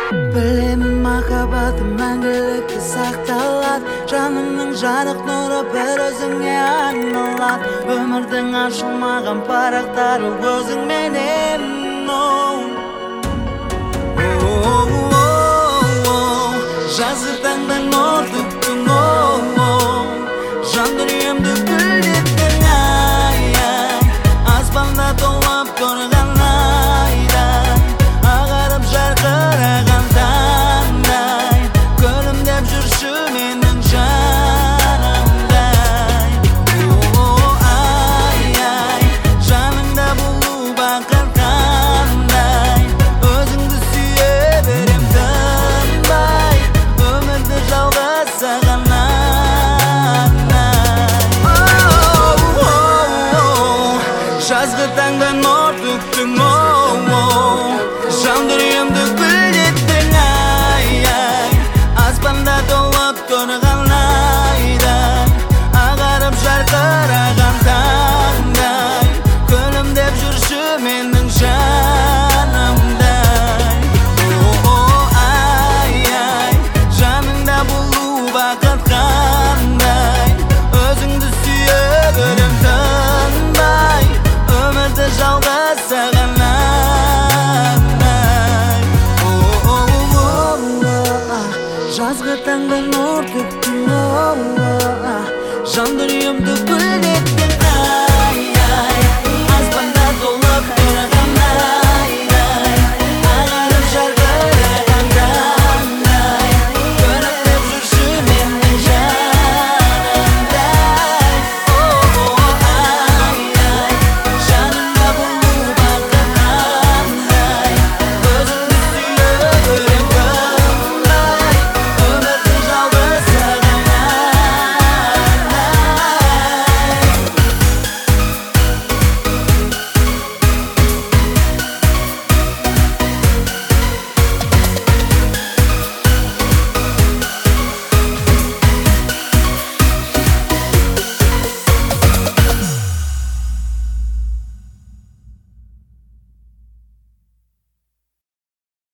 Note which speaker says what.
Speaker 1: Білемін махаббатым мәңгілікке сақталады, жанымның жарық нұры бір өзіңе айналады. Өмірдің ашылмаған парақтары өзіңменен. Жазғы таңдан нұр төктің, жан дүниемді гүлдеттің, аспанда толып тұрған айдай, ағарып жарқыраған таңдай, күлімдеп жүрші менің жанымдай. Ай, жаныңда болу бақыт қандай, өзіңді сүйе берем тынбай, өмірді жалғыз саған жазғы таңда нұр төктің, жан дүниемді гүлдеттің, аспанда толып тұрған айдай, ағарып жарқыраған таңдай, күлімдеп жүрші менің жанымдай. Ай, жаныңда болу бақыт қандай, өзіңді сүйе берем тынбай, өмірді жалғыз саған арнай. Жазғы таңда нұр төктің, жан дүниемді